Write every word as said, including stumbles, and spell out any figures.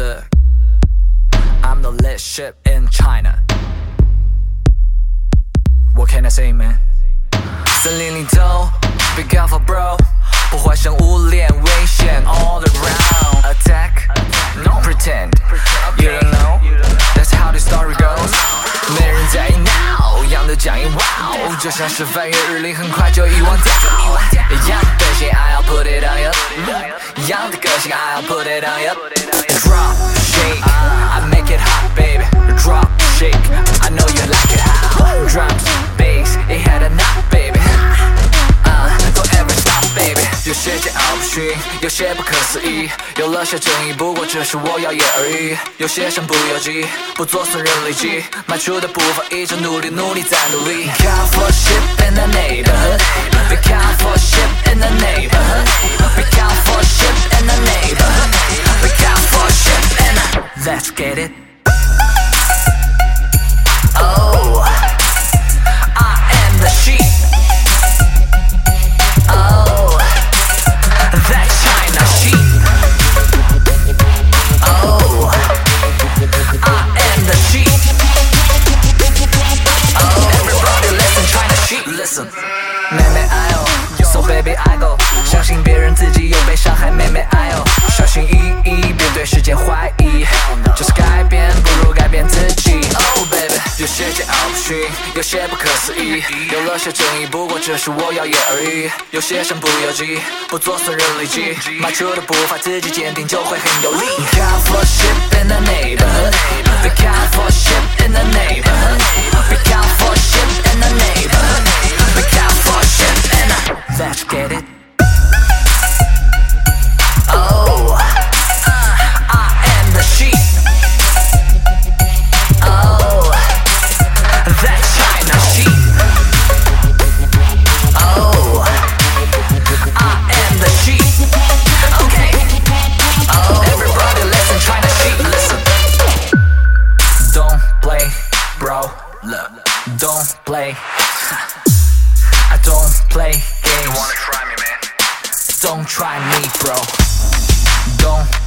Look, I'm the lit ship in China. What can I say, man? 森林里头 Be careful, bro. 破坏生物链危险 All around. Attack, no pretend. You don't know, that's how the story goes. 没人在意 now， 样的讲义 wow， 就像是翻越日历，很快就遗忘掉。一样的个性 I'll put it on you， 一样的个性 I'll put it on you。 Drop, shake, I make it hot, baby. Drop, shake, I know you like it how. Drums, bass, it had a knot, baby。Uh, don't ever stop, baby. 有些桀骜不驯，有些不可思议，有了些争议，不过只是我耀眼而已。有些身不由己，不做损人利己，迈出的步伐一直努力，努力再努力。Count for shit in the neighborhood, we count for shit in the neighborhood, we count for shit in the neighborhood, we count for shit in the. Let's get it. Oh, I am the sheep. Oh, that China sheep. Oh, I am the sheep. Oh, everybody listen, China sheep. Listen, 妹妹哎呦 ，So baby I go， 相信别人自己又被伤害，妹妹哎呦，小心翼翼，别对世界怀疑，就是改变不如改变自己。Oh baby， 有些桀骜不驯，有些不可思议，有了些争议，不过只是我耀眼而已。有些身不由己，不做损人利己，迈出的步伐自己坚定，就会很有力。Count for shit in the neighborhood, we count for shit in the neighborhood, we count for shit in the neighborhood, we count for shit in the. Let's get it. Oh, I am the sheep. Oh, that China sheep. Oh, I am the sheep. Okay. Oh, everybody listen, China sheep, listen. Don't play, bro. Look, don't play. I don't play games. You wanna try me, man? Don't try me, bro. Don't